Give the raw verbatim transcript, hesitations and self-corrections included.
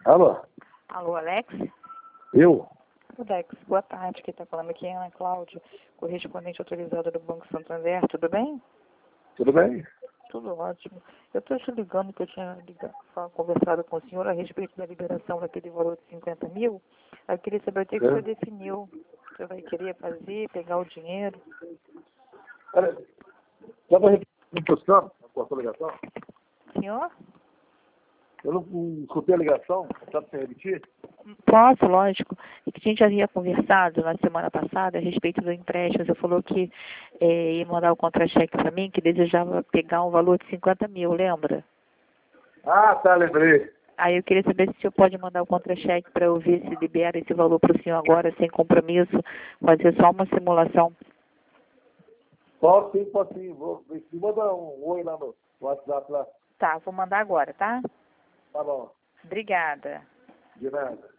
Alô? Alô, Alex? Eu? Alex, boa tarde. Quem está falando aqui é a Ana Cláudia, correspondente autorizada do Banco Santander. Tudo bem? Tudo bem? Tudo ótimo. Eu estou te ligando que eu tinha ligado, conversado com o senhor a respeito da liberação daquele valor de cinquenta mil. Aí eu queria saber o que, que É. você definiu. Você vai querer fazer, pegar o dinheiro? Olha, só para repetir a questão, cortou a ligação? Senhor? Eu não, não escutei a ligação, só para você repetir? Posso, lógico. E que a gente havia conversado na semana passada a respeito do empréstimo. Você falou que é, ia mandar o contra-cheque para mim, que desejava pegar um valor de cinquenta mil, lembra? Ah, tá, lembrei. Aí eu queria saber se o senhor pode mandar o contra-cheque para eu ver se libera esse valor para o senhor agora, sem compromisso, fazer só uma simulação. Pode sim, pode sim. Vou, me manda um oi lá no WhatsApp lá. Tá, vou mandar agora, tá? Tá bom. Obrigada. De nada.